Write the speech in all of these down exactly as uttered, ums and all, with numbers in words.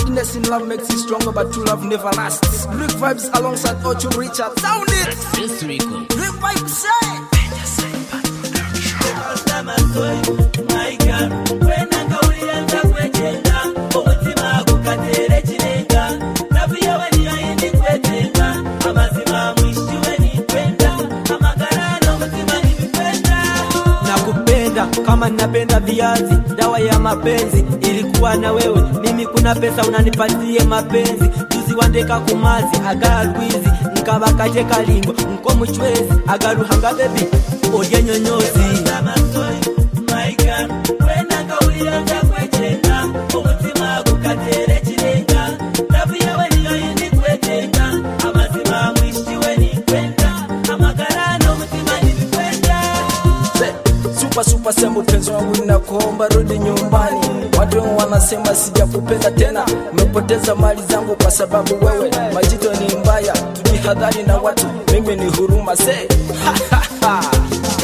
Weakness in love makes you stronger, but true love never lasts. Rick Vibes alongside Ocho Richard. Sound it! This Rico. Rick Vibes say! My God, when I go in the Quetenga, Otima Kukatere Chinenga, Navia when you are in the Quetenga, Amazima wish you any Quenda, Amagarano, Matimani Quenda. Nakupenda, kama napenda viazi, dawa ya mapenzi, ilikuwa na wewe, mimi kuna pesa unanipatie mapenzi, juzi wandeka kumazi, agaluizi, nkabakaje kalingo, nko mchwezi, agaruhanga baby, oye nyonyozi. My God, when I go in the Quetenga, Otima Kukatere Chinenga, Navia when you are in the Quetenga, Amazima wish you any Quenda, Amagarano, Matimani Quenda. Super super sema mpenzi wangu ninakuomba rudi nyumbani. Watu wanasema sijakupenda tena, umepoteza mali zangu kwa sababu wewe. Majito ni mbaya, tujihadhari na watu, mimi ni huruma say. Ha ha ha.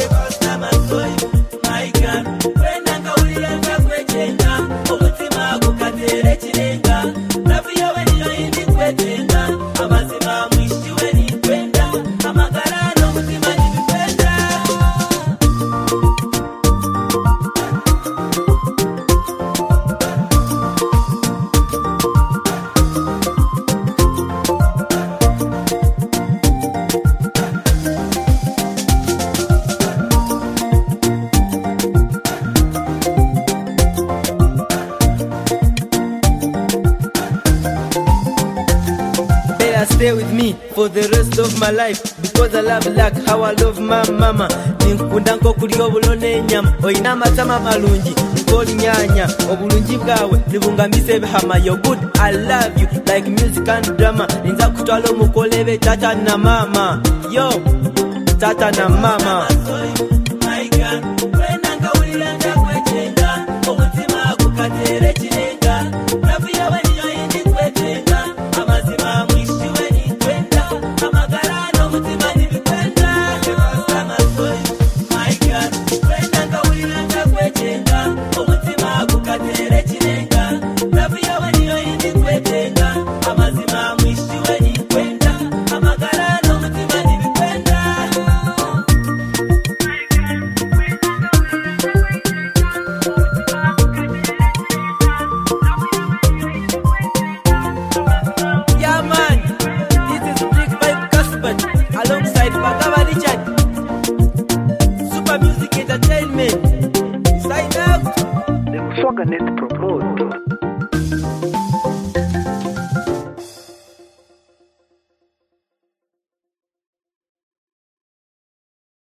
My God, when I go in the Quetenga, Otima Kukatere Chinenga, Navia when you are in the Quetenga, Amazima wish you any Quenda, Amagarano, Matimani Quenda. Stay with me for the rest of my life, because I love like how I love my mama. Ninkunda nko kuli obulone nyama, oyina matama malungi nkoli nyanya, obulungi bwawe nibungamise bihama. You're good, I love you like music and drama. Ninza kutwala omukolebe tata na mama, yo tata na mama.